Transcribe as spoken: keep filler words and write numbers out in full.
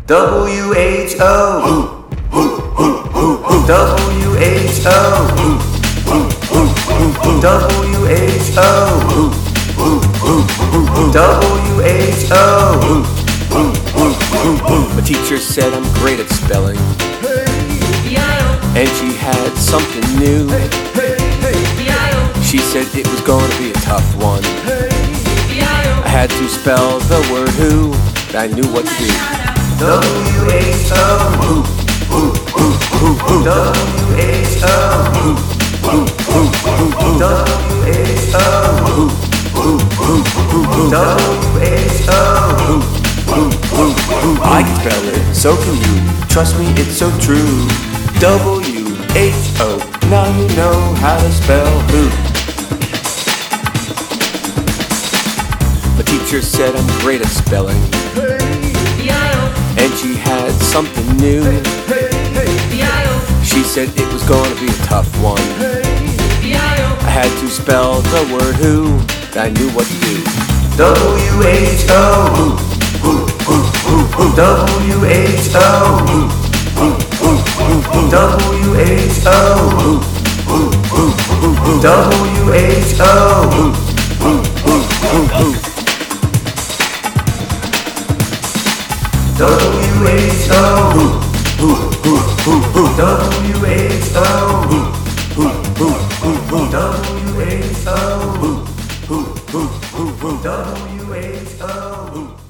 W H O W H O W H O W H O. My teacher said I'm great at spelling, and she had something new. She said it was going to be a tough one. I had to spell the word who, but I knew what to do. W H O W H O W H O W H O. I can spell it, so can you. Trust me, it's so true. W H O. Now you know how to spell who. My teacher said I'm great at spelling, and she had something new. She said it was going to be a tough one. I had to spell the word who, but I knew what to do. W H O W H O W H O W H O. W H O W H O W H O W H O